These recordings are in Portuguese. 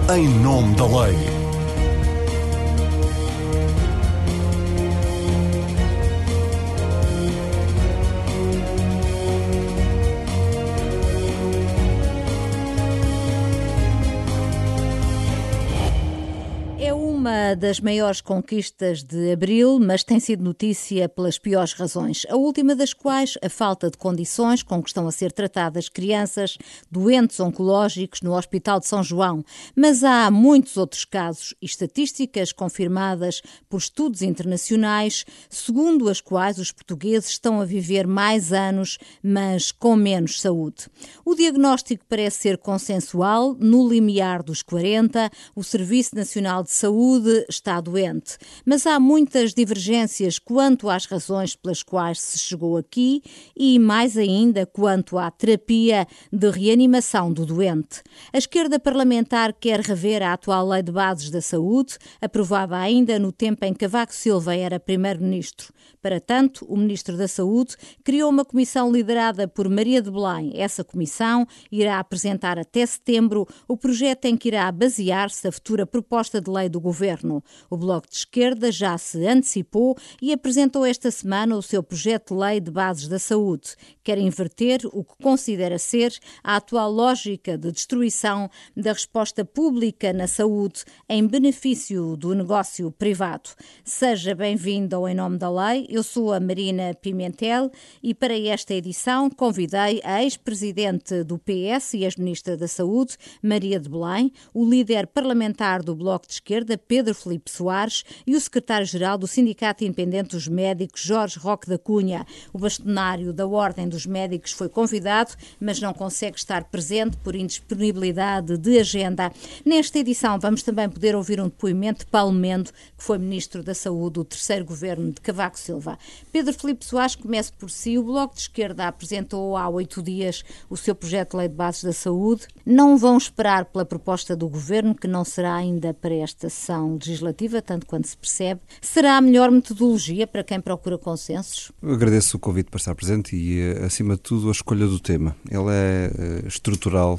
Em nome da lei. Uma das maiores conquistas de abril, mas tem sido notícia pelas piores razões. A última das quais, a falta de condições com que estão a ser tratadas crianças doentes oncológicos no Hospital de São João. Mas há muitos outros casos e estatísticas confirmadas por estudos internacionais, segundo as quais os portugueses estão a viver mais anos, mas com menos saúde. O diagnóstico parece ser consensual. No limiar dos 40, o Serviço Nacional de Saúde está doente, mas há muitas divergências quanto às razões pelas quais se chegou aqui e, mais ainda, quanto à terapia de reanimação do doente. A esquerda parlamentar quer rever a atual Lei de Bases da Saúde, aprovada ainda no tempo em que Cavaco Silva era primeiro-ministro. Para tanto, o ministro da Saúde criou uma comissão liderada por Maria de Belém. Essa comissão irá apresentar até setembro o projeto em que irá basear-se a futura proposta de lei do Governo. O Bloco de Esquerda já se antecipou e apresentou esta semana o seu projeto de lei de bases da saúde. Quer inverter o que considera ser a atual lógica de destruição da resposta pública na saúde em benefício do negócio privado. Seja bem-vindo ao Em Nome da Lei. Eu sou a Marina Pimentel e para esta edição convidei a ex-presidente do PS e ex-ministra da Saúde, Maria de Belém, o líder parlamentar do Bloco de Esquerda, Pedro Filipe Soares, e o secretário-geral do Sindicato Independente dos Médicos, Jorge Roque da Cunha. O bastonário da Ordem dos Médicos foi convidado, mas não consegue estar presente por indisponibilidade de agenda. Nesta edição vamos também poder ouvir um depoimento de Paulo Mendo, que foi Ministro da Saúde do terceiro governo de Cavaco Silva. Pedro Filipe Soares, comece por si. O Bloco de Esquerda apresentou há 8 dias o seu projeto de lei de bases da saúde. Não vão esperar pela proposta do Governo, que não será ainda para esta sessão legislativa, tanto quanto se percebe. Será a melhor metodologia para quem procura consensos? Eu agradeço o convite para estar presente e, acima de tudo, a escolha do tema. Ele é estrutural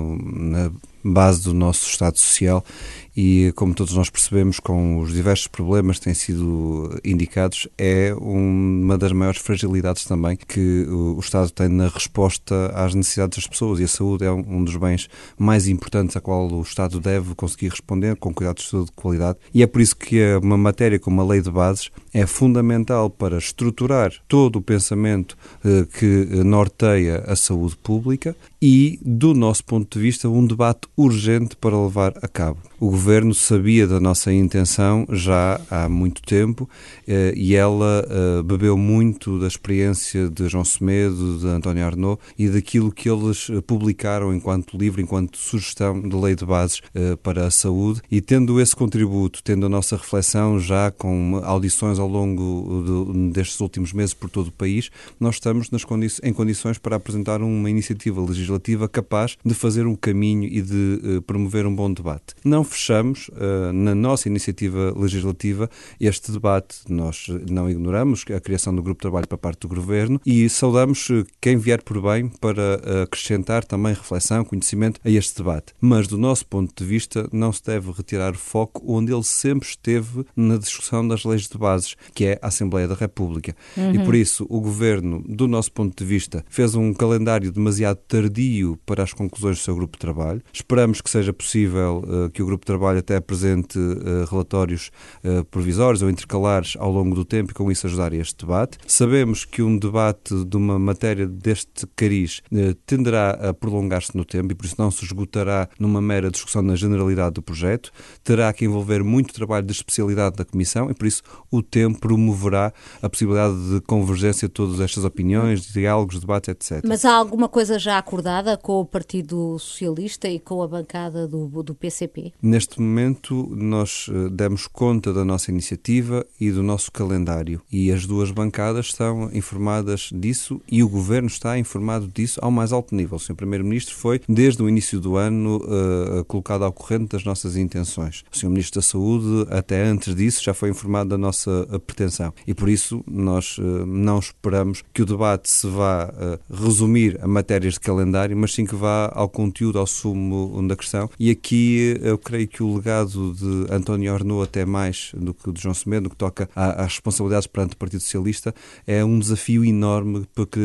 na base do nosso Estado Social e, como todos nós percebemos, com os diversos problemas que têm sido indicados, é uma das maiores fragilidades também que o Estado tem na resposta às necessidades das pessoas, e a saúde é um dos bens mais importantes a qual o Estado deve conseguir responder com cuidados de saúde de qualidade, e é por isso que uma matéria como a Lei de Bases é fundamental para estruturar todo o pensamento que norteia a saúde pública e, do nosso ponto de vista, um debate urgente para levar a cabo. O Governo sabia da nossa intenção já há muito tempo e ela bebeu muito da experiência de João Semedo, de António Arnaud e daquilo que eles publicaram enquanto livro, enquanto sugestão de lei de bases para a saúde, e tendo esse contributo, tendo a nossa reflexão já com audições ao longo destes últimos meses por todo o país, nós estamos em condições para apresentar uma iniciativa legislativa capaz de fazer um caminho e de promover um bom debate. Não fechamos na nossa iniciativa legislativa este debate. Nós não ignoramos a criação do grupo de trabalho para parte do Governo e saudamos quem vier por bem para acrescentar também reflexão, conhecimento a este debate. Mas, do nosso ponto de vista, não se deve retirar o foco onde ele sempre esteve na discussão das leis de bases, que é a Assembleia da República. E por isso o Governo, do nosso ponto de vista, fez um calendário demasiado tardio para as conclusões do seu grupo de trabalho. Esperamos que seja possível que o grupo de trabalho até apresente relatórios provisórios ou intercalares ao longo do tempo e com isso ajudar a este debate. Sabemos que um debate de uma matéria deste cariz tenderá a prolongar-se no tempo e por isso não se esgotará numa mera discussão na generalidade do projeto. Terá que envolver muito trabalho de especialidade da Comissão e por isso o tempo promoverá a possibilidade de convergência de todas estas opiniões, diálogos, debates, etc. Mas há alguma coisa já acordada com o Partido Socialista e com a bancada do PCP? Neste neste momento nós demos conta da nossa iniciativa e do nosso calendário, e as duas bancadas estão informadas disso e o Governo está informado disso ao mais alto nível. O Sr. Primeiro-Ministro foi, desde o início do ano, colocado ao corrente das nossas intenções. O Sr. Ministro da Saúde, até antes disso, já foi informado da nossa pretensão, e por isso nós não esperamos que o debate se vá resumir a matérias de calendário, mas sim que vá ao conteúdo, ao sumo da questão. E aqui eu creio que o legado de António Arnaud, até mais do que o de João Semedo, no que toca às responsabilidades perante o Partido Socialista, é um desafio enorme porque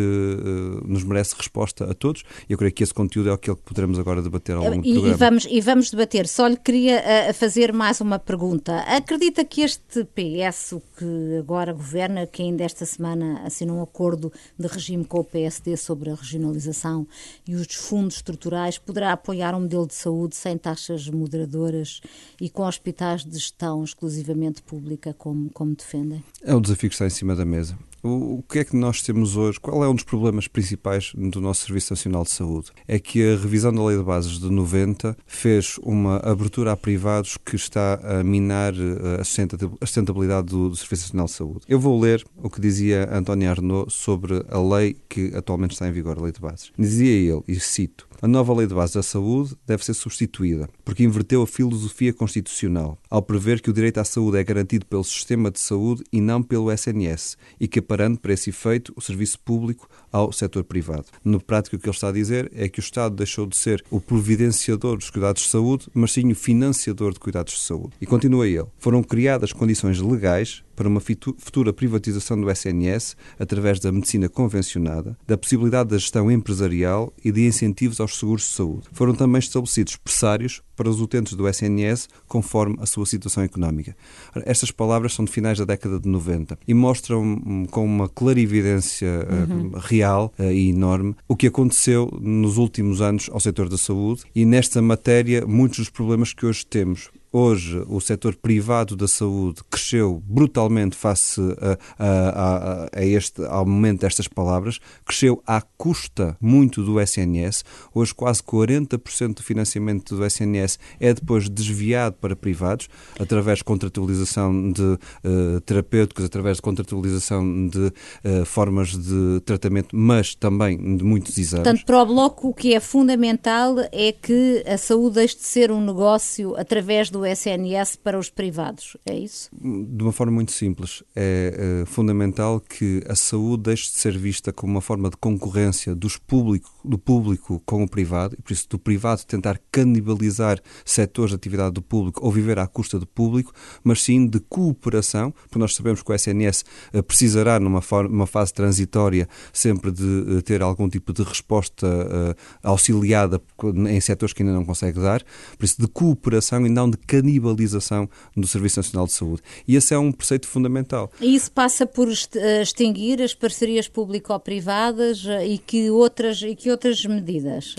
nos merece resposta a todos, e eu creio que esse conteúdo é aquele que poderemos agora debater ao longo do programa. E vamos debater. Só lhe queria fazer mais uma pergunta. Acredita que este PS, o que agora governa, que ainda esta semana assinou um acordo de regime com o PSD sobre a regionalização e os fundos estruturais, poderá apoiar um modelo de saúde sem taxas moderadoras e com hospitais de gestão exclusivamente pública, como defendem? É o desafio que está em cima da mesa. O que é que nós temos hoje? Qual é um dos problemas principais do nosso Serviço Nacional de Saúde? É que a revisão da Lei de Bases de 90 fez uma abertura a privados que está a minar a sustentabilidade do Serviço Nacional de Saúde. Eu vou ler o que dizia António Arnaud sobre a lei que atualmente está em vigor, a Lei de Bases. Dizia ele, e cito: "A nova Lei de Bases da Saúde deve ser substituída, porque inverteu a filosofia constitucional, ao prever que o direito à saúde é garantido pelo sistema de saúde e não pelo SNS, e que parando para esse efeito o serviço público ao setor privado." No prático, o que ele está a dizer é que o Estado deixou de ser o providenciador dos cuidados de saúde, mas sim o financiador de cuidados de saúde. E continua ele: "Foram criadas condições legais para uma futura privatização do SNS através da medicina convencionada, da possibilidade da gestão empresarial e de incentivos aos seguros de saúde. Foram também estabelecidos pressários para os utentes do SNS conforme a sua situação económica." Estas palavras são de finais da década de 90 e mostram com uma clarividência real e enorme o que aconteceu nos últimos anos ao setor da saúde, e nesta matéria muitos dos problemas que hoje temos. Hoje, o setor privado da saúde cresceu brutalmente face ao momento destas palavras, cresceu à custa muito do SNS. Hoje, quase 40% do financiamento do SNS é depois desviado para privados, através de contratualização de terapêuticos, através de contratualização de formas de tratamento, mas também de muitos exames. Portanto, para o Bloco, o que é fundamental é que a saúde deixe de ser um negócio através do SNS para os privados, é isso? De uma forma muito simples. É fundamental que a saúde deixe de ser vista como uma forma de concorrência do público com o privado, e por isso do privado tentar canibalizar setores de atividade do público ou viver à custa do público, mas sim de cooperação, porque nós sabemos que o SNS precisará, numa fase transitória, sempre de ter algum tipo de resposta auxiliada em setores que ainda não consegue dar, por isso de cooperação e não de canibalização do Serviço Nacional de Saúde. E esse é um preceito fundamental. E isso passa por extinguir as parcerias público-privadas e que outras medidas?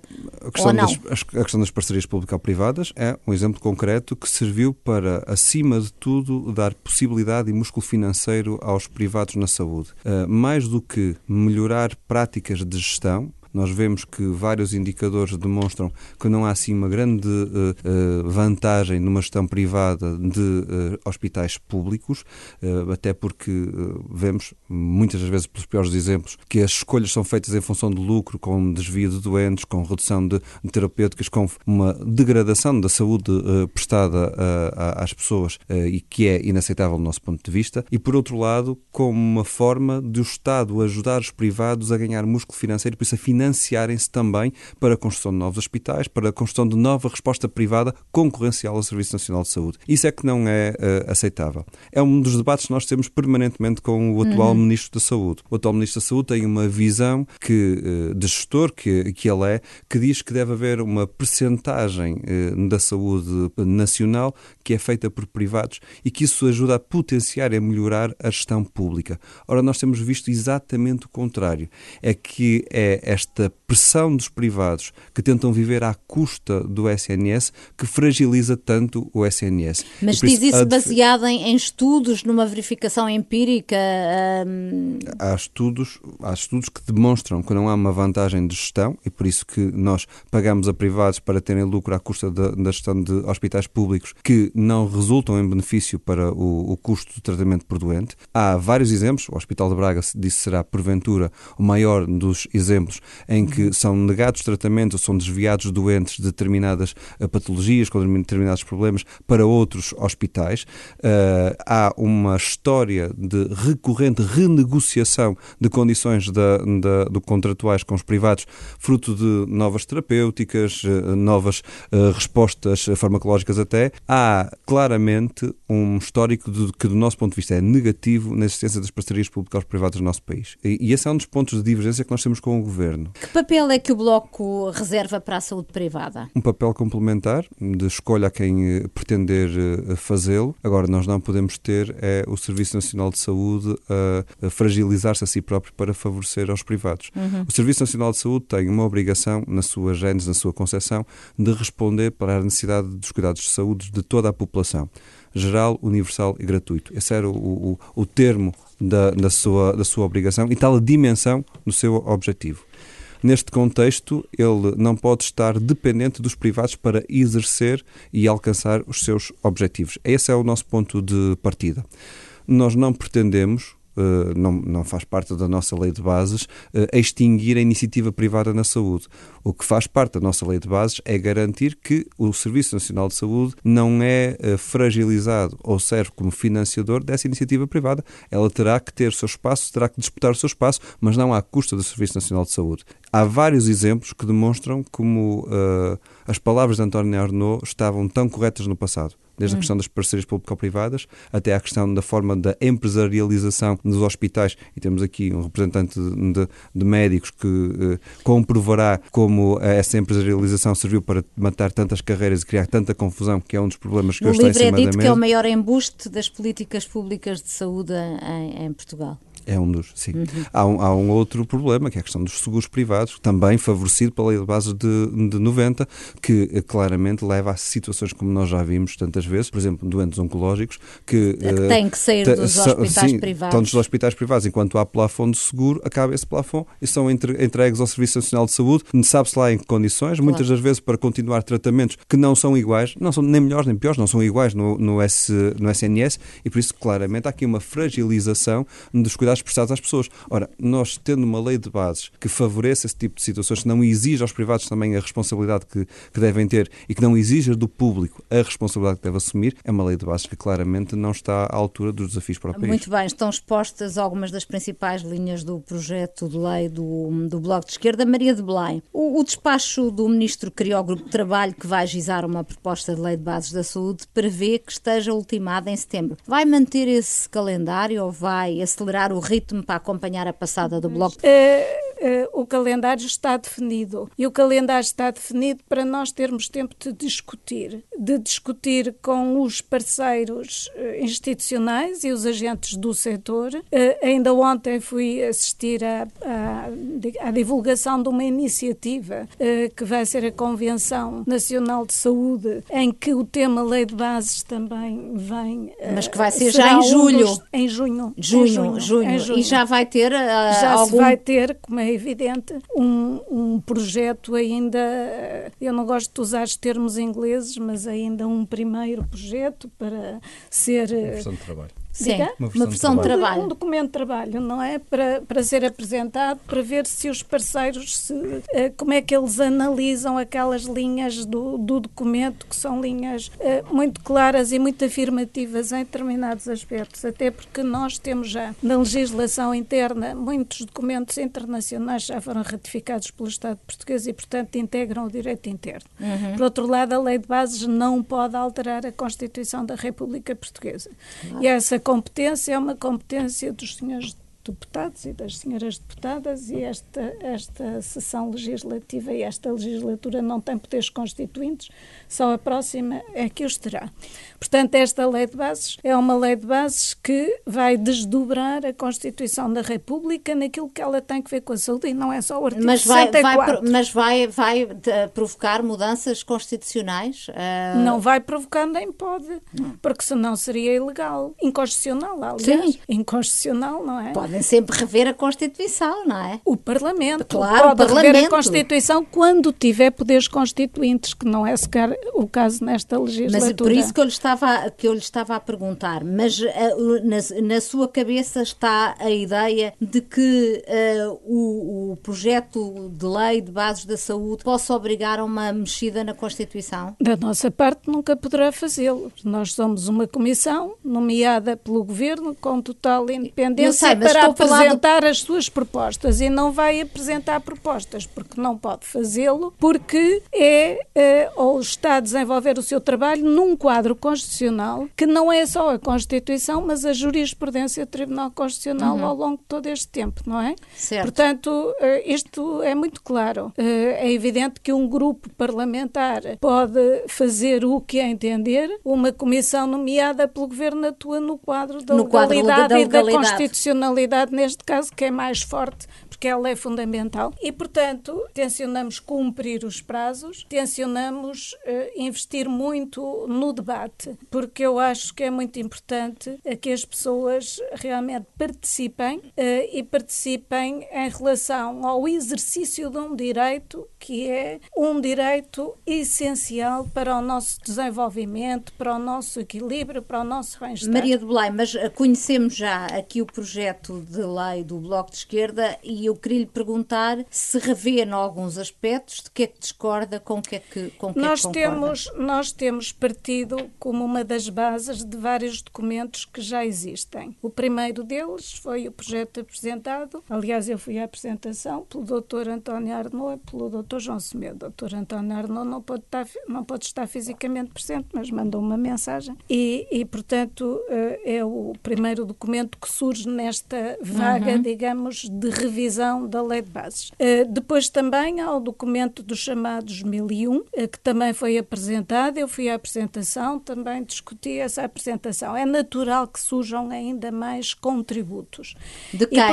A questão das parcerias público-privadas é um exemplo concreto que serviu para, acima de tudo, dar possibilidade e músculo financeiro aos privados na saúde. Mais do que melhorar práticas de gestão, nós vemos que vários indicadores demonstram que não há assim uma grande vantagem numa gestão privada de hospitais públicos, até porque vemos, muitas das vezes pelos piores exemplos, que as escolhas são feitas em função do lucro, com desvio de doentes, com redução de terapêuticas, com uma degradação da saúde prestada às pessoas e que é inaceitável do nosso ponto de vista, e por outro lado, como uma forma de o Estado ajudar os privados a ganhar músculo financeiro e por isso a financiarem-se também para a construção de novos hospitais, para a construção de nova resposta privada concorrencial ao Serviço Nacional de Saúde. Isso é que não é aceitável. É um dos debates que nós temos permanentemente com o atual Ministro da Saúde. O atual Ministro da Saúde tem uma visão de gestor que ele é, que diz que deve haver uma percentagem da saúde nacional que é feita por privados e que isso ajuda a potenciar e a melhorar a gestão pública. Ora, nós temos visto exatamente o contrário. É que é esta esta pressão dos privados que tentam viver à custa do SNS que fragiliza tanto o SNS. Mas diz isso baseado em estudos, numa verificação empírica? Há estudos que demonstram que não há uma vantagem de gestão e por isso que nós pagamos a privados para terem lucro à custa da gestão de hospitais públicos que não resultam em benefício para o custo do tratamento por doente. Há vários exemplos. O Hospital de Braga disse será, porventura, o maior dos exemplos em que são negados tratamentos ou são desviados doentes de determinadas patologias, com determinados problemas, para outros hospitais. Há uma história de recorrente renegociação de condições contratuais com os privados, fruto de novas terapêuticas, novas respostas farmacológicas até. Há claramente um histórico que, do nosso ponto de vista, é negativo na existência das parcerias públicas-privadas no nosso país. E esse é um dos pontos de divergência que nós temos com o Governo. Que papel é que o Bloco reserva para a saúde privada? Um papel complementar, de escolha a quem pretender fazê-lo. Agora, nós não podemos ter o Serviço Nacional de Saúde a fragilizar-se a si próprio para favorecer aos privados. O Serviço Nacional de Saúde tem uma obrigação, na sua gênese, na sua concepção, de responder para a necessidade dos cuidados de saúde de toda a população. Geral, universal e gratuito. Esse era o termo da sua obrigação e tal a dimensão do seu objetivo. Neste contexto, ele não pode estar dependente dos privados para exercer e alcançar os seus objetivos. Esse é o nosso ponto de partida. Nós não pretendemos, não faz parte da nossa lei de bases, extinguir a iniciativa privada na saúde. O que faz parte da nossa lei de bases é garantir que o Serviço Nacional de Saúde não é fragilizado ou serve como financiador dessa iniciativa privada. Ela terá que ter o seu espaço, terá que disputar o seu espaço, mas não à custa do Serviço Nacional de Saúde. Há vários exemplos que demonstram como as palavras de António Arnaud estavam tão corretas no passado. Desde a questão das parcerias público-privadas até à questão da forma da empresarialização dos hospitais. E temos aqui um representante de médicos que comprovará como essa empresarialização serviu para matar tantas carreiras e criar tanta confusão, que é um dos problemas que hoje está em cima da mesa. No livro é dito que é o maior embuste das políticas públicas de saúde em Portugal. É um dos, sim. Há um outro problema, que é a questão dos seguros privados, também favorecido pela lei de bases de 90, que claramente leva a situações como nós já vimos tantas vezes, por exemplo, doentes oncológicos, que têm que sair dos hospitais privados. Estão nos hospitais privados, enquanto há plafond de seguro, acaba esse plafond e são entregues ao Serviço Nacional de Saúde, sabe-se lá em que condições, muitas das vezes para continuar tratamentos que não são iguais, não são nem melhores nem piores, não são iguais no SNS, e por isso claramente há aqui uma fragilização dos cuidados prestados às pessoas. Ora, nós tendo uma lei de bases que favoreça esse tipo de situações, que não exige aos privados também a responsabilidade que devem ter e que não exija do público a responsabilidade que deve assumir, é uma lei de bases que claramente não está à altura dos desafios para o país. Muito bem, estão expostas algumas das principais linhas do projeto de lei do Bloco de Esquerda. Maria de Belém, o despacho do Ministro que criou o grupo de trabalho que vai ajuizar uma proposta de lei de bases da saúde prevê que esteja ultimada em setembro. Vai manter esse calendário ou vai acelerar o ritmo para acompanhar a passada do Bloco? O calendário está definido. E o calendário está definido para nós termos tempo de discutir com os parceiros institucionais e os agentes do setor. Ainda ontem fui assistir à divulgação de uma iniciativa que vai ser a Convenção Nacional de Saúde, em que o tema Lei de Bases também vem. Mas que vai ser já em julho. Em junho. E já vai ter se vai ter, como é evidente, um projeto ainda, eu não gosto de usar os termos ingleses, mas ainda um primeiro projeto para ser... Uma versão de trabalho. Sim, uma versão de trabalho. Um documento de trabalho, não é? Para ser apresentado, para ver se os parceiros, como é que eles analisam aquelas linhas do documento, que são linhas muito claras e muito afirmativas em determinados aspectos, até porque nós temos já na legislação interna muitos documentos internacionais já foram ratificados pelo Estado português e, portanto, integram o direito interno. Por outro lado, a lei de bases não pode alterar a Constituição da República Portuguesa. E essa competência é uma competência dos senhores deputados e das senhoras deputadas, e esta sessão legislativa e esta legislatura não tem poderes constituintes, só a próxima é que os terá. Portanto, esta lei de bases é uma lei de bases que vai desdobrar a Constituição da República naquilo que ela tem que ver com a saúde, e não é só o artigo 64. Mas vai provocar mudanças constitucionais? Não vai provocar, nem pode, porque senão seria ilegal, inconstitucional, aliás. Sim. Inconstitucional, não é? Podem sempre rever a Constituição, não é? O Parlamento Claro, pode rever a Constituição quando tiver poderes constituintes, que não é sequer o caso nesta legislatura. Mas por isso que eu lhe estava a perguntar, mas na sua cabeça está a ideia de que o projeto de lei de bases da saúde possa obrigar a uma mexida na Constituição? Da nossa parte nunca poderá fazê-lo. Nós somos uma comissão nomeada pelo Governo com total independência para apresentar as suas propostas, e não vai apresentar propostas porque não pode fazê-lo, porque ou está a desenvolver o seu trabalho num quadro constitucional que não é só a Constituição, mas a jurisprudência do Tribunal Constitucional ao longo de todo este tempo, não é? Certo. Portanto, isto é muito claro. É evidente que um grupo parlamentar pode fazer o que entender, uma comissão nomeada pelo Governo atua no quadro da legalidade e da constitucionalidade, neste caso, que é mais forte, porque ela é fundamental. E, portanto, tencionamos cumprir os prazos, tencionamos investir muito no debate, porque eu acho que é muito importante que as pessoas realmente participem e participem em relação ao exercício de um direito que é um direito essencial para o nosso desenvolvimento, para o nosso equilíbrio, para o nosso bem-estar. Maria de Belém, mas conhecemos já aqui o projeto de lei do Bloco de Esquerda e eu queria lhe perguntar se revê em alguns aspectos, de que é que discorda, com o que é que concorda. Nós temos partido como uma das bases de vários documentos que já existem. O primeiro deles foi o projeto apresentado, aliás eu fui à apresentação pelo Dr. António Arnaud e pelo Dr. João Semedo. O Dr. António Arnaud não pode estar fisicamente presente, mas mandou uma mensagem e portanto, é o primeiro documento que surge nesta vaga, digamos, de revisão da Lei de Bases. Depois também há o documento dos chamados 1001, que também foi apresentado. Eu fui à apresentação, também discuti essa apresentação. É natural que surjam ainda mais contributos. De quem?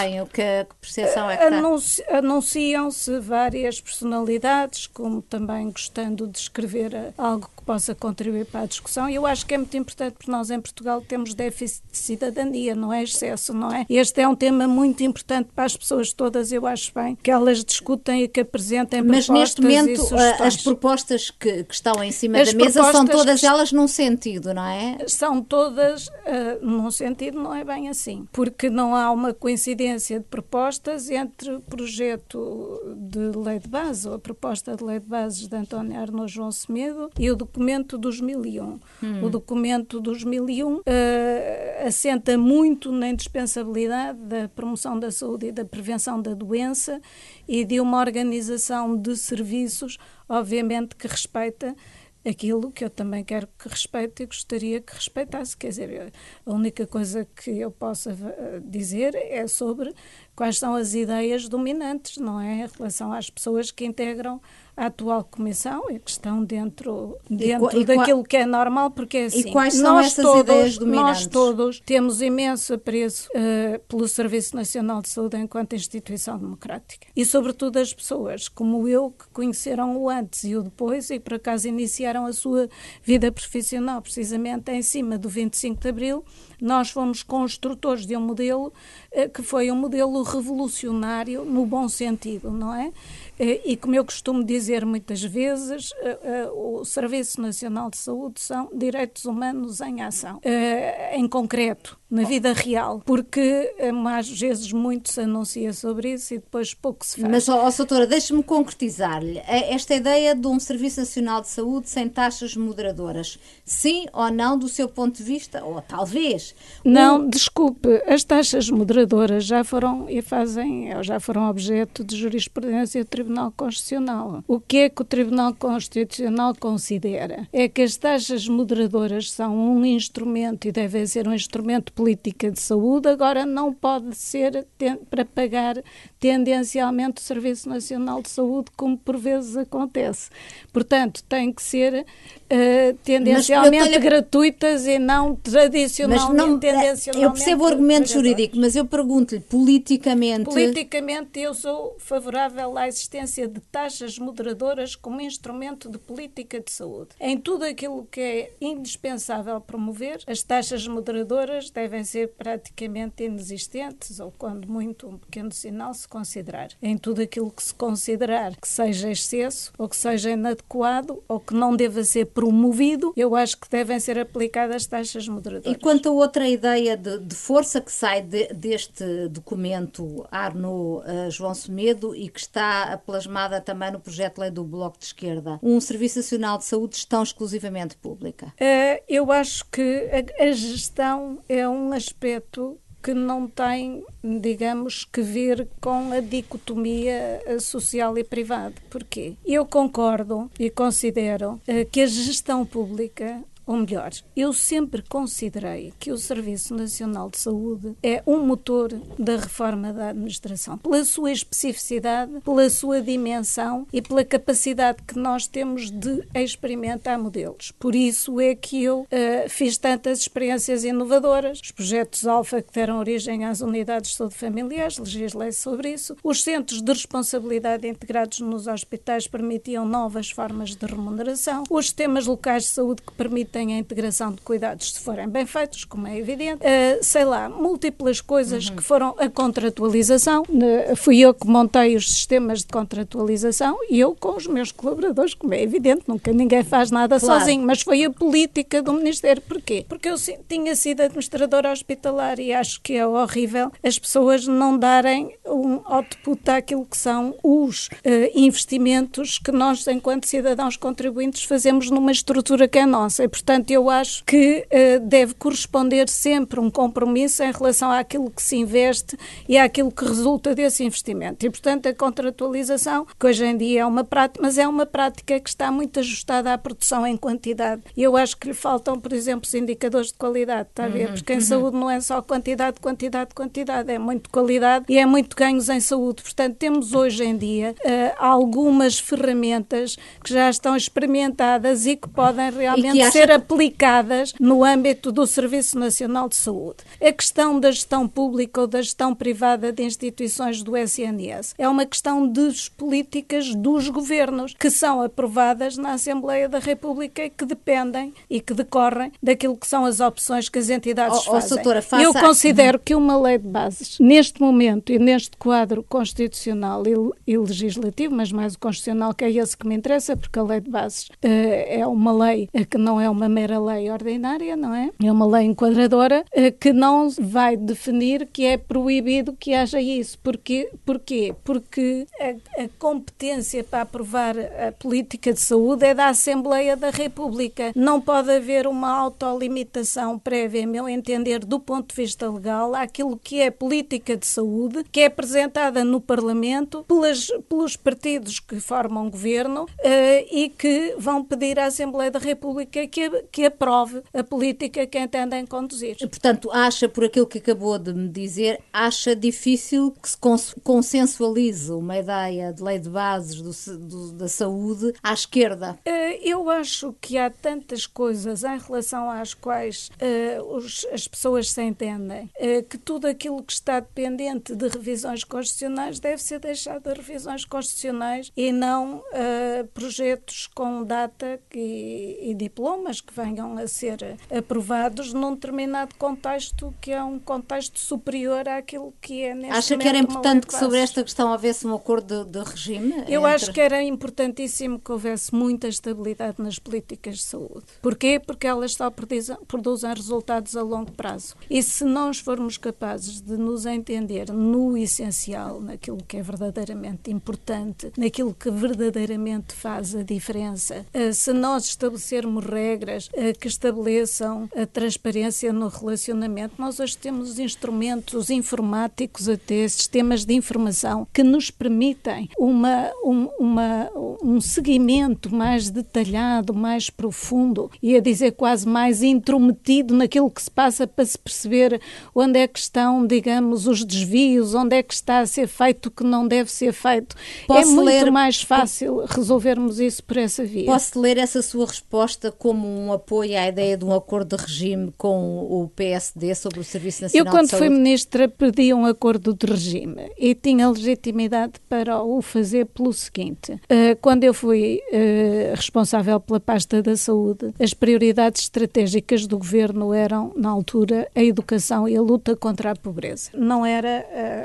Que percepção é que está? Anunciam-se várias personalidades, como também gostando de escrever algo que possa contribuir para a discussão. E eu acho que é muito importante, porque nós em Portugal temos déficit de cidadania, não é excesso, não é? Este é um tema muito importante para as pessoas todas. Eu acho bem que elas discutem e que apresentem propostas. Mas neste momento as propostas que estão em cima da mesa são todas elas num sentido, não é? São todas num sentido, não é bem assim, porque não há uma coincidência de propostas entre o projeto de lei de base, ou a proposta de lei de bases de António Arnaud João Semedo, e o documento dos 1001. O documento dos 1001 assenta muito na indispensabilidade da promoção da saúde e da prevenção da doença e de uma organização de serviços, obviamente, que respeita aquilo que eu também quero que respeite e gostaria que respeitasse. Quer dizer, a única coisa que eu possa dizer é sobre quais são as ideias dominantes, não é? Em relação às pessoas que integram a atual comissão e que estão dentro daquilo que é normal, porque é assim. E quais são essas ideias dominantes? Nós todos temos imenso apreço pelo Serviço Nacional de Saúde enquanto instituição democrática. E, sobretudo, as pessoas como eu, que conheceram o antes e o depois e, por acaso, iniciaram a sua vida profissional precisamente em cima do 25 de Abril. Nós fomos construtores de um modelo que foi um modelo revolucionário no bom sentido, não é? E como eu costumo dizer muitas vezes, o Serviço Nacional de Saúde são direitos humanos em ação, em concreto, na vida real, porque às vezes muito se anuncia sobre isso e depois pouco se faz. Mas, doutora, deixe-me concretizar-lhe. Esta ideia de um Serviço Nacional de Saúde sem taxas moderadoras, sim ou não, do seu ponto de vista, ou talvez? Não, desculpe, as taxas moderadoras já foram objeto de jurisprudência do Tribunal Tribunal Constitucional. O que é que o Tribunal Constitucional considera? É que as taxas moderadoras são um instrumento e devem ser um instrumento de política de saúde, agora não pode ser para pagar tendencialmente o Serviço Nacional de Saúde, como por vezes acontece. Portanto, tem que ser tendencialmente gratuitas e não tradicionalmente, tendencialmente. Eu percebo o argumento jurídico, mas eu pergunto-lhe, politicamente... Politicamente, eu sou favorável à existência de taxas moderadoras como instrumento de política de saúde. Em tudo aquilo que é indispensável promover, as taxas moderadoras devem ser praticamente inexistentes, ou quando muito um pequeno sinal se considerar. Em tudo aquilo que se considerar que seja excesso, ou que seja inadequado, ou que não deva ser promovido, eu acho que devem ser aplicadas taxas moderadoras. E quanto a outra ideia de força que sai deste documento Arnaud-João Semedo e que está plasmada também no projeto de lei do Bloco de Esquerda, um Serviço Nacional de Saúde de gestão exclusivamente pública? Eu acho que a gestão é um aspecto que não tem, digamos, que ver com a dicotomia social e privada. Porquê? Eu concordo e considero que a gestão pública, ou melhor, eu sempre considerei que o Serviço Nacional de Saúde é um motor da reforma da administração, pela sua especificidade, pela sua dimensão e pela capacidade que nós temos de experimentar modelos. Por isso é que eu fiz tantas experiências inovadoras, os projetos Alfa que deram origem às unidades de saúde familiares, legislei sobre isso, os centros de responsabilidade integrados nos hospitais permitiam novas formas de remuneração, os sistemas locais de saúde que permitem a integração de cuidados se forem bem feitos, como é evidente. Múltiplas coisas que foram a contratualização. Fui eu que montei os sistemas de contratualização e eu com os meus colaboradores, como é evidente, nunca ninguém faz nada sozinho, mas foi a política do Ministério. Porquê? Porque eu tinha sido administradora hospitalar e acho que é horrível as pessoas não darem um output àquilo que são os investimentos que nós, enquanto cidadãos contribuintes, fazemos numa estrutura que é nossa. E, portanto, eu acho que deve corresponder sempre um compromisso em relação àquilo que se investe e àquilo que resulta desse investimento. E, portanto, a contratualização, que hoje em dia é uma prática, mas é uma prática que está muito ajustada à produção em quantidade. E eu acho que lhe faltam, por exemplo, os indicadores de qualidade, está a ver? Porque em saúde não é só quantidade, é muito qualidade e é muito ganhos em saúde. Portanto, temos hoje em dia algumas ferramentas que já estão experimentadas e que podem realmente ser aplicadas no âmbito do Serviço Nacional de Saúde. A questão da gestão pública ou da gestão privada de instituições do SNS é uma questão das políticas dos governos que são aprovadas na Assembleia da República e que dependem e que decorrem daquilo que são as opções que as entidades fazem. Doutora, eu considero que uma lei de bases, neste momento e neste quadro constitucional e legislativo, mas mais o constitucional, que é esse que me interessa, porque a lei de bases é uma lei que não é uma mera lei ordinária, não é? É uma lei enquadradora que não vai definir que é proibido que haja isso. Porquê? Porque a competência para aprovar a política de saúde é da Assembleia da República. Não pode haver uma autolimitação prévia, a meu entender, do ponto de vista legal, àquilo que é política de saúde, que é apresentada no Parlamento pelos partidos que formam governo e que vão pedir à Assembleia da República que aprove a política que entendem conduzir. Portanto, acha, por aquilo que acabou de me dizer, acha difícil que se consensualize uma ideia de lei de bases da saúde à esquerda? Eu acho que há tantas coisas em relação às quais as pessoas se entendem, que tudo aquilo que está dependente de revisões constitucionais deve ser deixado a revisões constitucionais e não projetos com data e diplomas que venham a ser aprovados num determinado contexto que é um contexto superior àquilo que é neste momento. Acha que era importante que sobre esta questão houvesse um acordo de regime? Eu acho que era importantíssimo que houvesse muita estabilidade nas políticas de saúde. Porquê? Porque elas só produzem resultados a longo prazo. E se nós formos capazes de nos entender no essencial, naquilo que é verdadeiramente importante, naquilo que verdadeiramente faz a diferença, se nós estabelecermos regras regras que estabeleçam a transparência no relacionamento. Nós hoje temos instrumentos informáticos, até sistemas de informação, que nos permitem um seguimento mais detalhado, mais profundo, ia dizer quase mais intrometido naquilo que se passa, para se perceber onde é que estão, digamos, os desvios, onde é que está a ser feito o que não deve ser feito. É muito mais fácil resolvermos isso por essa via. Posso ler essa sua resposta como um apoio à ideia de um acordo de regime com o PSD sobre o Serviço Nacional de Saúde? Eu, quando fui ministra, pedi um acordo de regime e tinha legitimidade para o fazer pelo seguinte. Quando eu fui responsável pela pasta da saúde, as prioridades estratégicas do governo eram, na altura, a educação e a luta contra a pobreza. Não era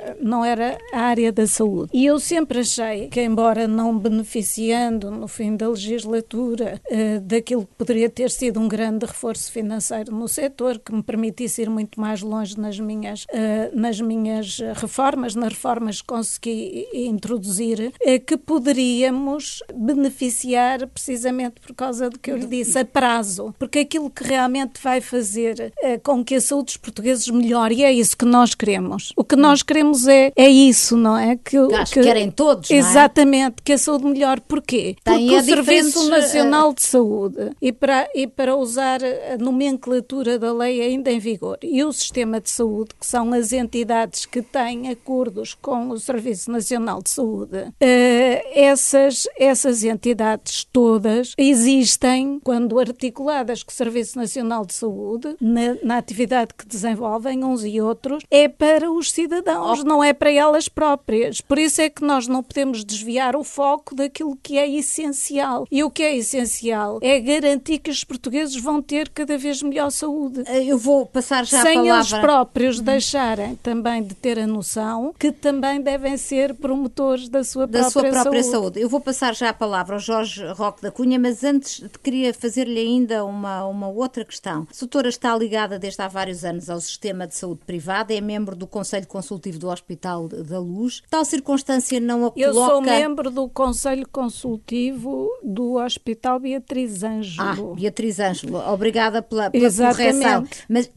a área da saúde. E eu sempre achei que, embora não beneficiando no fim da legislatura daquilo que poderia ter sido um grande reforço financeiro no setor, que me permitisse ir muito mais longe nas minhas reformas, nas reformas que consegui introduzir, que poderíamos beneficiar precisamente por causa do que eu lhe disse, a prazo. Porque aquilo que realmente vai fazer com que a saúde dos portugueses melhore, e é isso que nós queremos. O que nós queremos é isso, não é? Que querem todos, não é? Exatamente, que a saúde melhore. Porquê? Porque o Serviço Nacional de Saúde, e para usar a nomenclatura da lei ainda em vigor, e o Sistema de Saúde, que são as entidades que têm acordos com o Serviço Nacional de Saúde, essas entidades todas existem, quando articuladas com o Serviço Nacional de Saúde, na atividade que desenvolvem uns e outros, é para os cidadãos, não é para elas próprias. Por isso é que nós não podemos desviar o foco daquilo que é essencial. E o que é essencial é garantir que os portugueses vão ter cada vez melhor saúde. Eu vou passar já a palavra. Sem eles próprios deixarem também de ter a noção que também devem ser promotores da sua própria saúde. Eu vou passar já a palavra ao Jorge Roque da Cunha, mas antes queria fazer-lhe ainda uma outra questão. A doutora está ligada desde há vários anos ao sistema de saúde privada, é membro do Conselho Consultivo do Hospital da Luz. Tal circunstância não a coloca... Eu sou membro do Conselho Consultivo do Hospital Beatriz Ângelo. Beatriz Ângelo, obrigada pela correção. Mas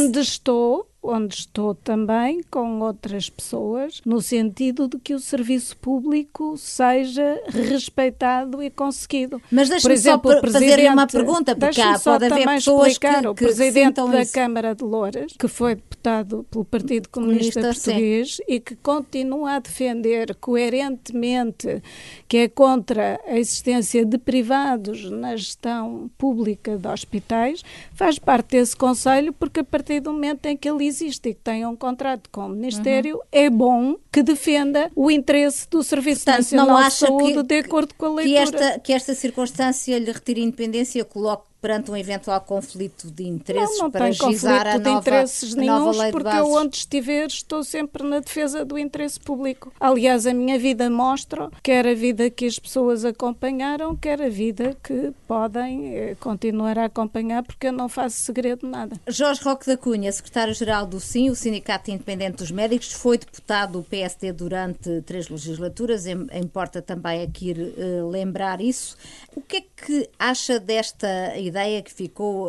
onde estou também com outras pessoas, no sentido de que o serviço público seja respeitado e conseguido. Mas deixe-me só fazer-lhe uma pergunta, porque pode haver pessoas que o Presidente da Câmara de Louras, que foi deputado pelo Partido Comunista Português e que continua a defender coerentemente que é contra a existência de privados na gestão pública de hospitais, faz parte desse Conselho, porque a partir do momento em que ele existe e que tenha um contrato com o Ministério, é bom que defenda o interesse do Serviço Nacional de Saúde de acordo com a leitura. Que esta circunstância lhe retire independência, coloque perante um eventual conflito de interesses não para agilizar a nova lei de bases? Não tem conflito de interesses nenhuns, porque eu onde estiver estou sempre na defesa do interesse público. Aliás, a minha vida mostra, quer a vida que as pessoas acompanharam, quer a vida que podem continuar a acompanhar, porque eu não faço segredo de nada. Jorge Roque da Cunha, secretário-geral do SIN, o Sindicato Independente dos Médicos, foi deputado do PSD durante 3 legislaturas, importa também aqui lembrar isso. O que é que acha desta ideia que ficou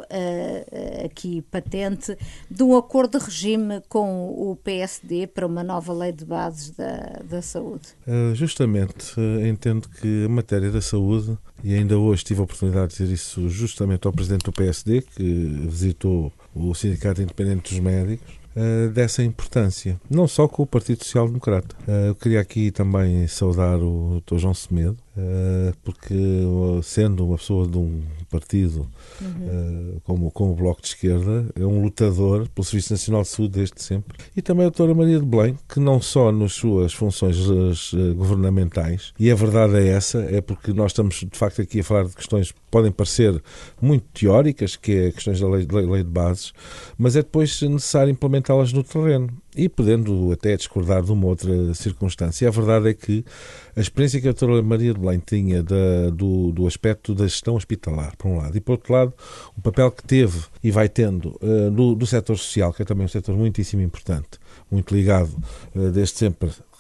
aqui patente de um acordo de regime com o PSD para uma nova lei de bases da saúde? Justamente, entendo que a matéria da saúde, e ainda hoje tive a oportunidade de dizer isso justamente ao Presidente do PSD, que visitou o Sindicato Independente dos Médicos, dessa importância, não só com o Partido Social Democrata. Eu queria aqui também saudar o Dr. João Semedo, porque sendo uma pessoa de um partido como o Bloco de Esquerda, é um lutador pelo Serviço Nacional de Saúde desde sempre. E também a doutora Maria de Belém, que não só nas suas funções governamentais, e a verdade é essa, é porque nós estamos de facto aqui a falar de questões que podem parecer muito teóricas, que é questões da lei de bases, mas é depois necessário implementá-las no terreno. E podendo até discordar de uma outra circunstância, a verdade é que a experiência que a doutora Maria de Belém tinha do aspecto da gestão hospitalar, por um lado, e por outro lado, o papel que teve e vai tendo do setor social, que é também um setor muitíssimo importante, muito ligado desde sempre,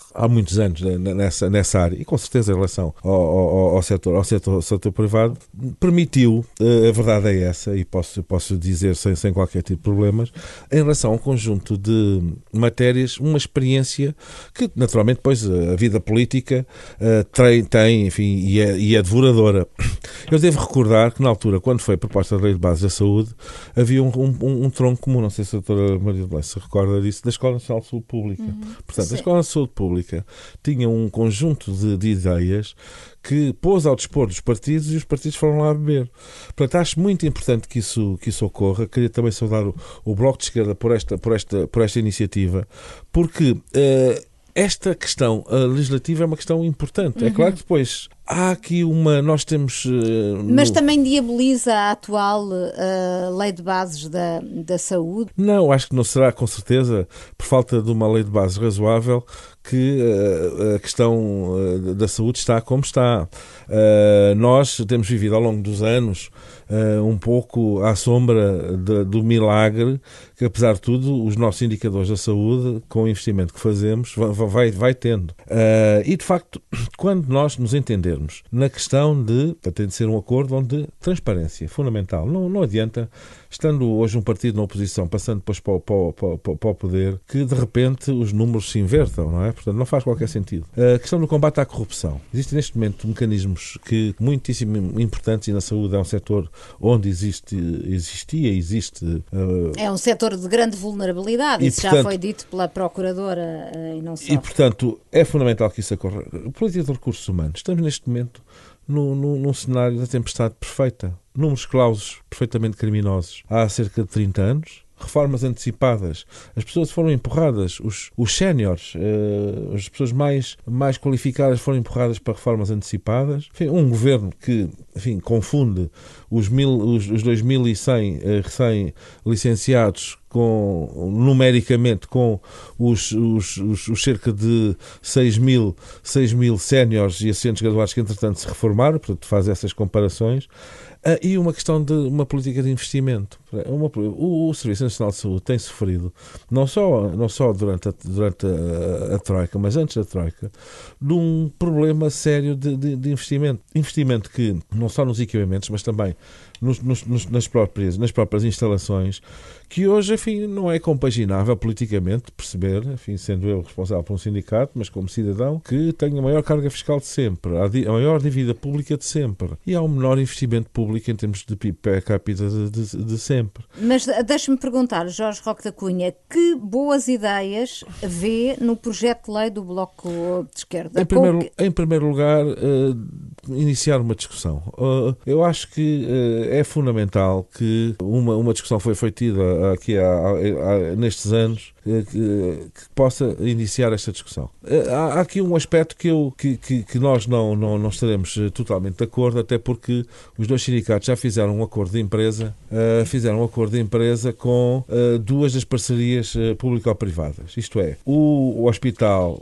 há muitos anos nessa área, e com certeza em relação ao setor privado, permitiu, a verdade é essa, e posso dizer sem qualquer tipo de problemas, em relação a um conjunto de matérias, uma experiência que, naturalmente, depois a vida política tem, enfim, e é devoradora. Eu devo recordar que, na altura, quando foi a proposta da Lei de Bases da Saúde, havia um tronco comum, não sei se a doutora Maria de Belém se recorda disso, da Escola Nacional de Saúde Pública. Portanto, a Escola de Saúde Pública tinha um conjunto de ideias que pôs ao dispor dos partidos e os partidos foram lá beber. Portanto, acho muito importante que isso ocorra. Queria também saudar o Bloco de Esquerda por esta iniciativa, porque esta questão legislativa é uma questão importante. É claro que depois há aqui nós temos... Mas também diaboliza a atual lei de bases da saúde? Não, acho que não será, com certeza, por falta de uma lei de bases razoável, que a questão da saúde está como está. Nós temos vivido ao longo dos anos um pouco à sombra do milagre que, apesar de tudo, os nossos indicadores da saúde, com o investimento que fazemos, vai tendo. E, de facto, quando nós nos entendermos na questão tem de ser um acordo onde transparência, fundamental. Não adianta, estando hoje um partido na oposição, passando depois para o poder, que de repente os números se invertam, não é? Portanto, não faz qualquer sentido. A questão do combate à corrupção. Existem neste momento mecanismos muitíssimo importantes, e na saúde é um setor onde existe. É um setor de grande vulnerabilidade, isso já foi dito pela Procuradora e não só. E, portanto, é fundamental que isso ocorra. Política de recursos humanos. Estamos neste momento num cenário da tempestade perfeita. Números clausos perfeitamente criminosos há cerca de 30 anos. Reformas antecipadas. As pessoas foram empurradas, os séniores, as pessoas mais qualificadas foram empurradas para reformas antecipadas. Enfim, um governo que, enfim, confunde os 2.100 recém-licenciados numericamente com os cerca de 6 mil séniores e assistentes graduados que, entretanto, se reformaram, portanto, faz essas comparações. E uma questão de uma política de investimento. O Serviço Nacional de Saúde tem sofrido, não só durante a Troika, mas antes da Troika, de um problema sério de investimento. Investimento que, não só nos equipamentos, mas também nas próprias instalações, que hoje, enfim, não é compaginável politicamente perceber, enfim, sendo eu responsável por um sindicato, mas como cidadão, que tenho a maior carga fiscal de sempre, a maior dívida pública de sempre, e há um menor investimento público em termos de PIB per capita de sempre. Mas deixa-me perguntar, Jorge Roque da Cunha, que boas ideias vê no projeto de lei do Bloco de Esquerda? Em primeiro lugar, iniciar uma discussão. Eu acho que é fundamental que uma discussão foi tida aqui nestes anos que possa iniciar esta discussão. Há aqui um aspecto que nós não estaremos totalmente de acordo, até porque os dois sindicatos já fizeram um acordo de empresa, com duas das parcerias público-privadas. Isto é, no hospital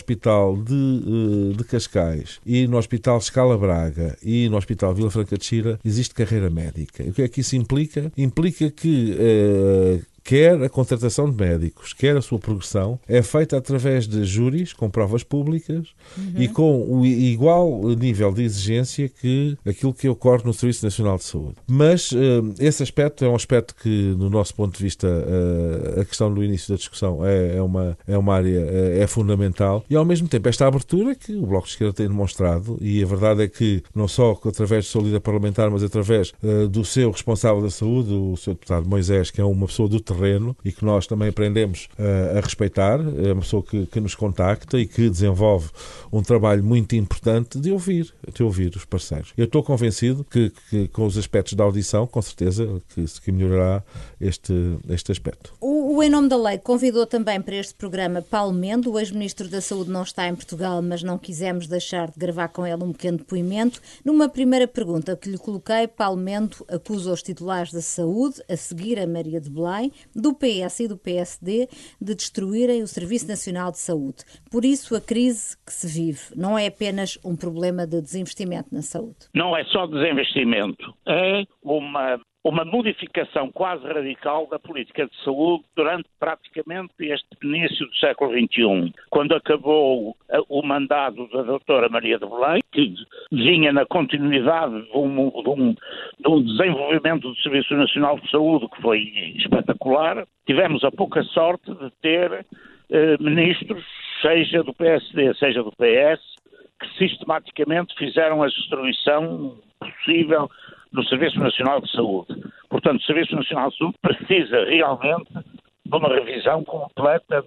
de Cascais e no Hospital Scala Braga e no Hospital Vila Franca de Xira existe carreira médica. O que é que isso implica? Implica que quer a contratação de médicos, quer a sua progressão, é feita através de júris, com provas públicas e com o igual nível de exigência que aquilo que ocorre no Serviço Nacional de Saúde. Mas esse aspecto é um aspecto que, no nosso ponto de vista, a questão do início da discussão é uma área fundamental, e ao mesmo tempo esta abertura que o Bloco de Esquerda tem demonstrado, e a verdade é que não só através do seu líder parlamentar, mas através do seu responsável da saúde, o seu deputado Moisés, que é uma pessoa do terreno e que nós também aprendemos a respeitar, é uma pessoa que nos contacta e que desenvolve um trabalho muito importante de ouvir os parceiros. Eu estou convencido que com os aspectos da audição, com certeza, que melhorará este aspecto. O Em Nome da Lei convidou também para este programa Paulo Mendo. O ex-ministro da Saúde não está em Portugal, mas não quisemos deixar de gravar com ele um pequeno depoimento. Numa primeira pergunta que lhe coloquei, Paulo Mendo acusa os titulares da saúde, a seguir a Maria de Belém, do PS e do PSD, de destruírem o Serviço Nacional de Saúde. Por isso, a crise que se vive não é apenas um problema de desinvestimento na saúde. Não é só desinvestimento, é uma uma modificação quase radical da política de saúde durante praticamente este início do século XXI, quando acabou o mandato da doutora Maria de Belém, que vinha na continuidade de um desenvolvimento do Serviço Nacional de Saúde que foi espetacular. Tivemos a pouca sorte de ter ministros, seja do PSD, seja do PS, que sistematicamente fizeram a destruição possível do Serviço Nacional de Saúde. Portanto, o Serviço Nacional de Saúde precisa realmente de uma revisão completa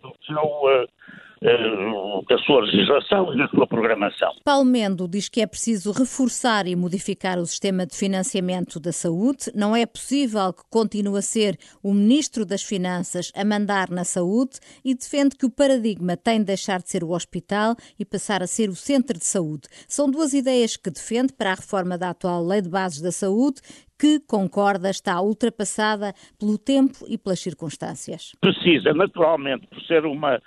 da sua legislação e da sua programação. Paulo Mendo diz que é preciso reforçar e modificar o sistema de financiamento da saúde. Não é possível que continue a ser o Ministro das Finanças a mandar na saúde e defende que o paradigma tem de deixar de ser o hospital e passar a ser o centro de saúde. São duas ideias que defende para a reforma da atual Lei de Bases da Saúde, que, concorda, está ultrapassada pelo tempo e pelas circunstâncias. Precisa, naturalmente, por ser uma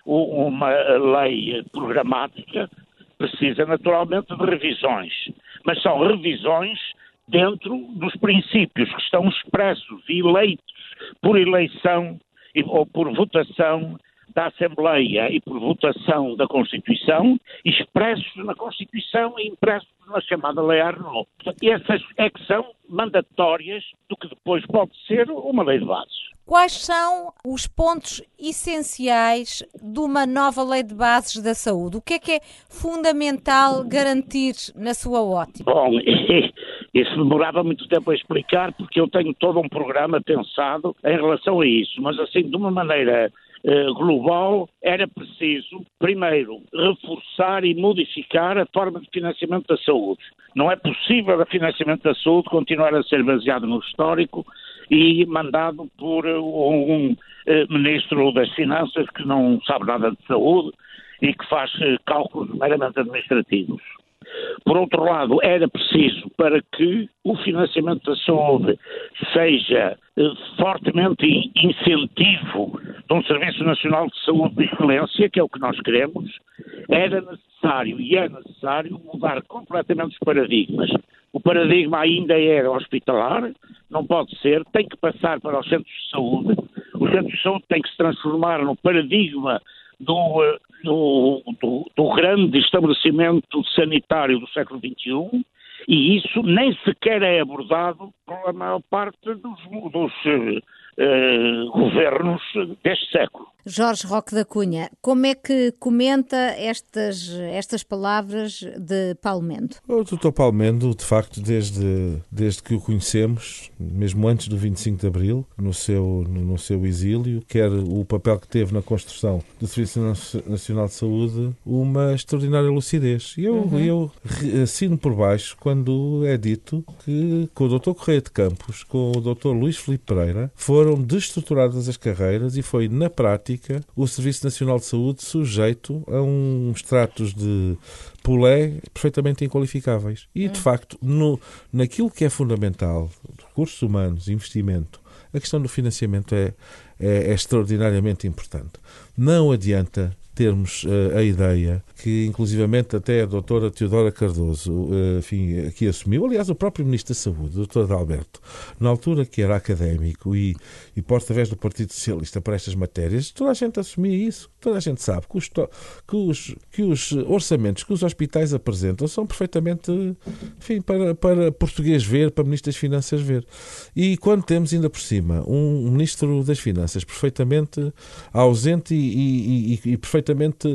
lei programática, precisa naturalmente de revisões. Mas são revisões dentro dos princípios que estão expressos e eleitos por eleição ou por votação da Assembleia e por votação da Constituição, expressos na Constituição e impressos na chamada Lei Arnaud. Essas é que são mandatórias do que depois pode ser uma lei de bases. Quais são os pontos essenciais de uma nova lei de bases da saúde? O que é fundamental garantir na sua ótica? Bom, isso demorava muito tempo a explicar, porque eu tenho todo um programa pensado em relação a isso, mas assim, de uma maneira global, era preciso, primeiro, reforçar e modificar a forma de financiamento da saúde. Não é possível o financiamento da saúde continuar a ser baseado no histórico e mandado por um ministro das Finanças que não sabe nada de saúde e que faz cálculos meramente administrativos. Por outro lado, era preciso, para que o financiamento da saúde seja fortemente incentivo de um Serviço Nacional de Saúde de excelência, que é o que nós queremos, era necessário e é necessário mudar completamente os paradigmas. O paradigma ainda é hospitalar, não pode ser, tem que passar para os centros de saúde. Os centros de saúde têm que se transformar no paradigma do grande estabelecimento sanitário do século XXI, e isso nem sequer é abordado pela maior parte dos governos deste século. Jorge Roque da Cunha, como é que comenta estas palavras de Paulo Mendo? O Dr. Paulo Mendo, de facto, desde que o conhecemos, mesmo antes do 25 de Abril, no seu exílio, quer o papel que teve na construção do Serviço Nacional de Saúde, uma extraordinária lucidez. Eu assino por baixo quando é dito que com o Dr. Correia de Campos, com o Dr. Luís Filipe Pereira, foram destruturadas as carreiras e foi, na prática, o Serviço Nacional de Saúde sujeito a uns tratos de pulé perfeitamente inqualificáveis. E, de facto, naquilo que é fundamental, recursos humanos, investimento, a questão do financiamento é extraordinariamente importante. Não adianta termos a ideia que, inclusivamente, até a doutora Teodora Cardoso, aqui assumiu, aliás, o próprio Ministro da Saúde, o doutor Adalberto, na altura que era académico e porta-voz do Partido Socialista para estas matérias, toda a gente assumia isso, toda a gente sabe que os orçamentos que os hospitais apresentam são perfeitamente, enfim, para português ver, para Ministro das Finanças ver. E quando temos, ainda por cima, um Ministro das Finanças perfeitamente ausente e perfeitamente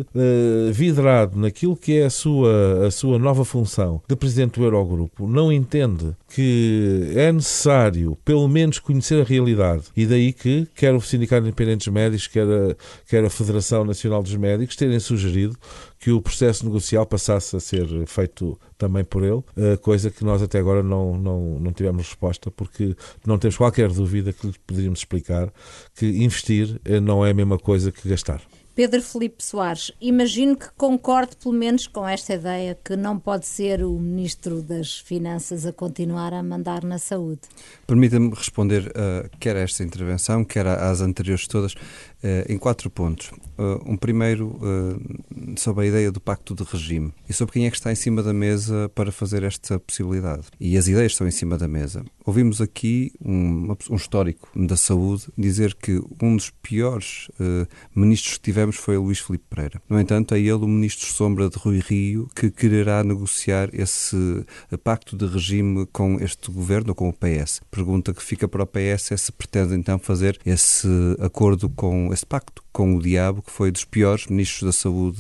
vidrado naquilo que é a sua nova função de Presidente do Eurogrupo, não entende que é necessário pelo menos conhecer a realidade, e daí que quer o Sindicato de Independentes Médicos, quer a Federação Nacional dos Médicos terem sugerido que o processo negocial passasse a ser feito também por ele, coisa que nós até agora não tivemos resposta, porque não temos qualquer dúvida que lhe poderíamos explicar que investir não é a mesma coisa que gastar. Pedro Filipe Soares, imagino que concorde pelo menos com esta ideia que não pode ser o Ministro das Finanças a continuar a mandar na saúde. Permita-me responder quer a esta intervenção, quer às anteriores todas. em 4 pontos. Um primeiro sobre a ideia do pacto de regime e sobre quem é que está em cima da mesa para fazer esta possibilidade. E as ideias estão em cima da mesa. Ouvimos aqui um histórico da saúde dizer que um dos piores ministros que tivemos foi o Luís Filipe Pereira. No entanto, é ele o ministro sombra de Rui Rio que quererá negociar esse pacto de regime com este governo ou com o PS. Pergunta que fica para o PS é se pretende então fazer esse acordo com esse pacto com o diabo, que foi dos piores ministros da saúde,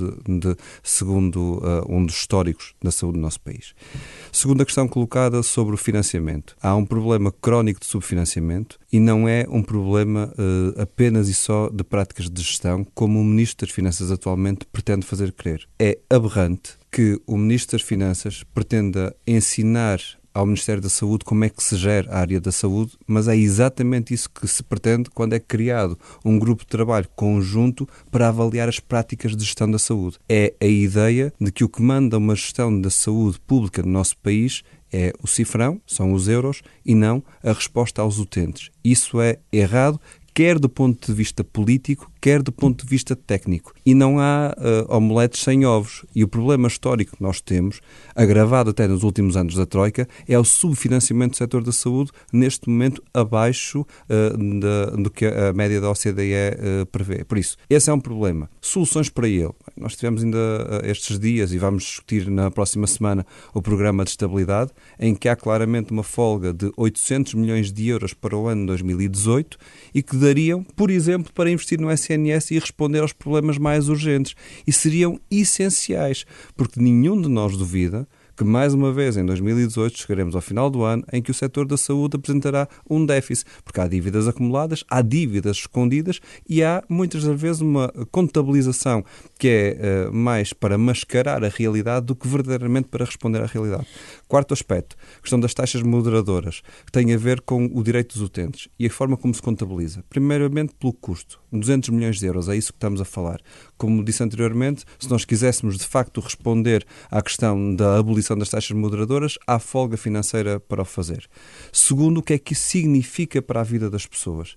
segundo um dos históricos da saúde do nosso país. Segunda questão colocada sobre o financiamento. Há um problema crónico de subfinanciamento e não é um problema apenas e só de práticas de gestão, como o Ministro das Finanças atualmente pretende fazer crer. É aberrante que o Ministro das Finanças pretenda ensinar ao Ministério da Saúde como é que se gera a área da saúde, mas é exatamente isso que se pretende quando é criado um grupo de trabalho conjunto para avaliar as práticas de gestão da saúde. É a ideia de que o que manda uma gestão da saúde pública no nosso país é o cifrão, são os euros, e não a resposta aos utentes. Isso é errado, quer do ponto de vista político, quer do ponto de vista técnico. E não há omeletes sem ovos. E o problema histórico que nós temos, agravado até nos últimos anos da Troika, é o subfinanciamento do setor da saúde, neste momento abaixo do que a média da OCDE prevê. Por isso, esse é um problema. Soluções para ele. Nós tivemos ainda estes dias, e vamos discutir na próxima semana, o programa de estabilidade, em que há claramente uma folga de 800 milhões de euros para o ano 2018 e que dariam, por exemplo, para investir no SNS e responder aos problemas mais urgentes. E seriam essenciais, porque nenhum de nós duvida que, mais uma vez, em 2018, chegaremos ao final do ano em que o setor da saúde apresentará um déficit, porque há dívidas acumuladas, há dívidas escondidas e há, muitas das vezes, uma contabilização que é mais para mascarar a realidade do que verdadeiramente para responder à realidade. Quarto aspecto, a questão das taxas moderadoras, que tem a ver com o direito dos utentes e a forma como se contabiliza. Primeiramente, pelo custo. 200 milhões de euros, é isso que estamos a falar. Como disse anteriormente, se nós quiséssemos, de facto, responder à questão da abolição das taxas moderadoras, há folga financeira para o fazer. Segundo, o que é que isso significa para a vida das pessoas?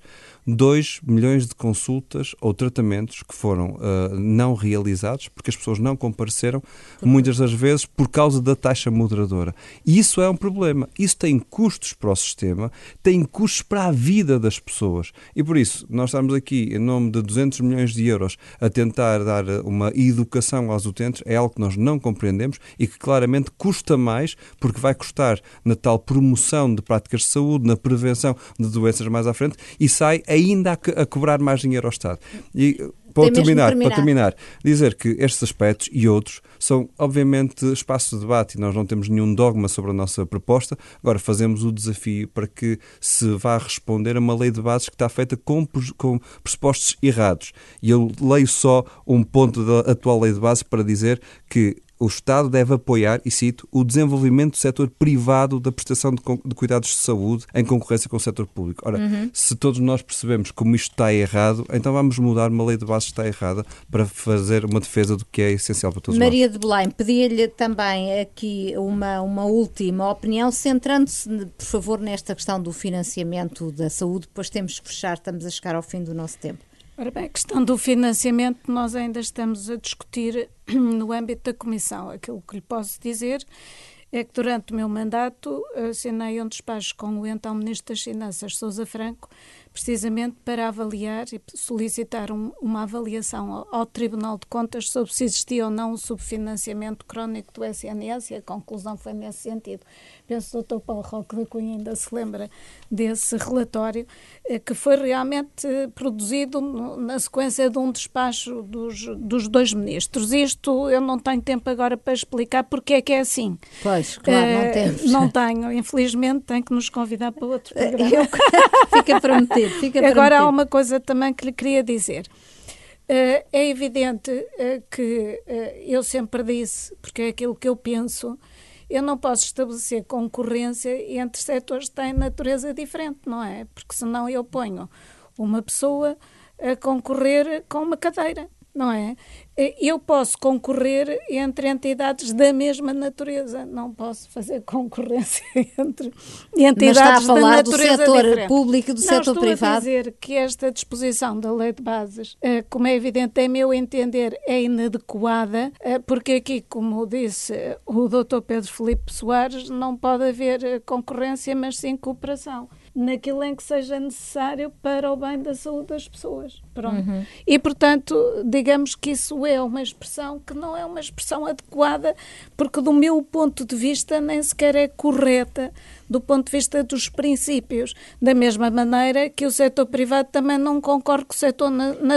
2 milhões de consultas ou tratamentos que foram não realizados porque as pessoas não compareceram, muitas das vezes por causa da taxa moderadora. E isso é um problema. Isso tem custos para o sistema, tem custos para a vida das pessoas. E por isso, nós estamos aqui, em nome de 200 milhões de euros, a tentar dar uma educação aos utentes, é algo que nós não compreendemos e que claramente custa mais, porque vai custar na tal promoção de práticas de saúde, na prevenção de doenças mais à frente, e sai ainda a cobrar mais dinheiro ao Estado. E para terminar, dizer que estes aspectos e outros são, obviamente, espaço de debate e nós não temos nenhum dogma sobre a nossa proposta. Agora, fazemos o desafio para que se vá responder a uma lei de bases que está feita com pressupostos errados. E eu leio só um ponto da atual lei de bases para dizer que o Estado deve apoiar, e cito, o desenvolvimento do setor privado da prestação de cuidados de saúde em concorrência com o setor público. Ora, se todos nós percebemos como isto está errado, então vamos mudar uma lei de bases que está errada para fazer uma defesa do que é essencial para todos nós. Maria de Belém, pedia-lhe também aqui uma última opinião, centrando-se, por favor, nesta questão do financiamento da saúde, depois temos que fechar, estamos a chegar ao fim do nosso tempo. Ora bem, a questão do financiamento nós ainda estamos a discutir no âmbito da Comissão. Aquilo que lhe posso dizer é que durante o meu mandato assinei um despacho com o então Ministro das Finanças, Sousa Franco, precisamente para avaliar e solicitar uma avaliação ao Tribunal de Contas sobre se existia ou não um subfinanciamento crónico do SNS, e a conclusão foi nesse sentido. Penso que o Dr. Paulo Roque da Cunha ainda se lembra desse relatório, que foi realmente produzido na sequência de um despacho dos dois ministros. Isto eu não tenho tempo agora para explicar porque é que é assim. Pois, claro, não temos. Não tenho, infelizmente, tenho que nos convidar para outro programa. Fica prometido. Agora há uma coisa também que lhe queria dizer. É evidente que eu sempre disse, porque é aquilo que eu penso, eu não posso estabelecer concorrência entre setores que têm natureza diferente, não é? Porque senão eu ponho uma pessoa a concorrer com uma cadeira. não é? Eu posso concorrer entre entidades da mesma natureza, não posso fazer concorrência entre entidades da natureza diferente. Mas está a falar do setor público e do setor privado? Estou a dizer que esta disposição da Lei de Bases, como é evidente, em meu entender, é inadequada, porque aqui, como disse o Dr. Pedro Filipe Soares, não pode haver concorrência, mas sim cooperação, naquilo em que seja necessário para o bem da saúde das pessoas. Pronto. E, portanto, digamos que isso é uma expressão que não é uma expressão adequada, porque do meu ponto de vista nem sequer é correta do ponto de vista dos princípios. Da mesma maneira que o setor privado também não concorre com o setor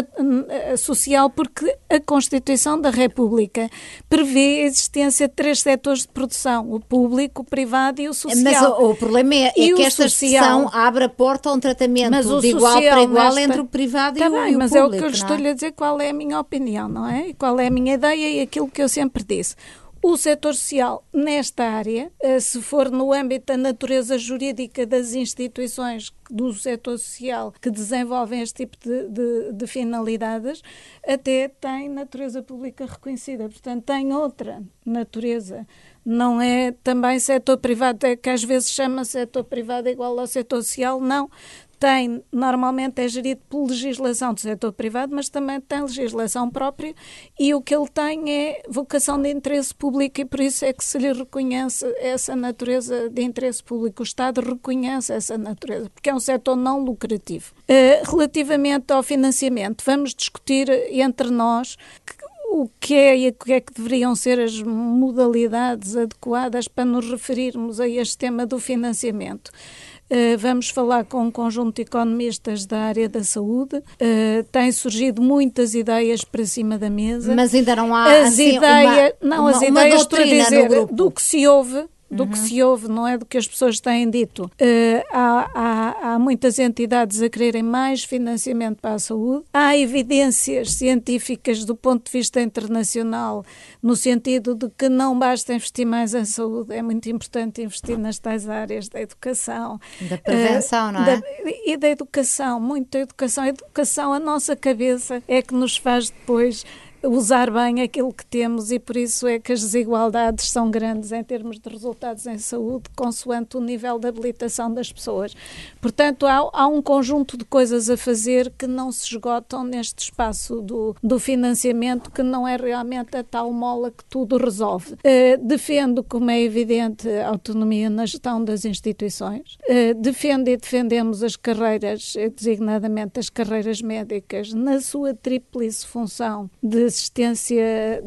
social, porque a Constituição da República prevê a existência de 3 setores de produção: o público, o privado e o social. Mas o problema é que esta expressão abre a porta a um tratamento de igual para igual entre o privado e o público. Mas é o que eu lhe estou-lhe a dizer, qual é a minha opinião, não é? E qual é a minha ideia e aquilo que eu sempre disse. O setor social, nesta área, se for no âmbito da natureza jurídica das instituições do setor social que desenvolvem este tipo de finalidades, até tem natureza pública reconhecida. Portanto, tem outra natureza. Não é também setor privado, é que às vezes chama setor privado igual ao setor social, não. Normalmente é gerido por legislação do setor privado, mas também tem legislação própria, e o que ele tem é vocação de interesse público, e por isso é que se lhe reconhece essa natureza de interesse público. O Estado reconhece essa natureza, porque é um setor não lucrativo. Relativamente ao financiamento, vamos discutir entre nós o que é e o que é que deveriam ser as modalidades adequadas para nos referirmos a este tema do financiamento. Vamos falar com um conjunto de economistas da área da saúde. Têm surgido muitas ideias para cima da mesa. Mas ainda não há as ideias, estou a dizer, do que se ouve. Não é do que as pessoas têm dito. Há muitas entidades a quererem mais financiamento para a saúde. Há evidências científicas do ponto de vista internacional, no sentido de que não basta investir mais em saúde, é muito importante investir nas tais áreas da educação. Da prevenção, não é? E da educação, muita educação. A educação, a nossa cabeça é que nos faz depois usar bem aquilo que temos, e por isso é que as desigualdades são grandes em termos de resultados em saúde, consoante o nível de habilitação das pessoas. Portanto, há um conjunto de coisas a fazer que não se esgotam neste espaço do financiamento, que não é realmente a tal mola que tudo resolve. Defendo, como é evidente, a autonomia na gestão das instituições. Defendemos as carreiras, designadamente as carreiras médicas, na sua tríplice função de assistência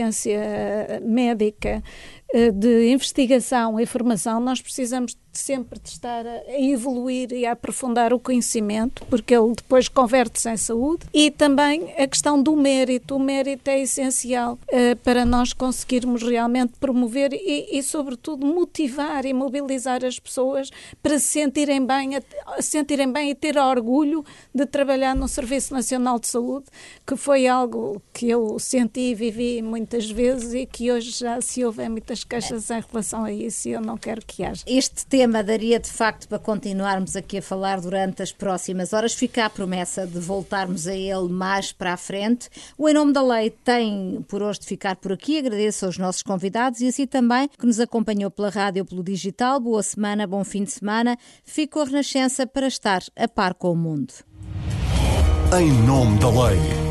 médica, de investigação e formação. Nós precisamos sempre de estar a evoluir e a aprofundar o conhecimento, porque ele depois converte-se em saúde. E também a questão do mérito. O mérito é essencial para nós conseguirmos realmente promover e, sobretudo, motivar e mobilizar as pessoas para se sentirem bem e ter orgulho de trabalhar no Serviço Nacional de Saúde, que foi algo que eu senti e vivi muitas vezes, e que hoje já se ouvem muitas queixas em relação a isso, e eu não quero que haja. Este tema daria de facto para continuarmos aqui a falar durante as próximas horas. Fica a promessa de voltarmos a ele mais para a frente. O Em Nome da Lei tem por hoje de ficar por aqui. Agradeço aos nossos convidados e assim também que nos acompanhou pela rádio ou pelo digital. Boa semana, bom fim de semana. Fico a Renascença para estar a par com o mundo. Em Nome da Lei.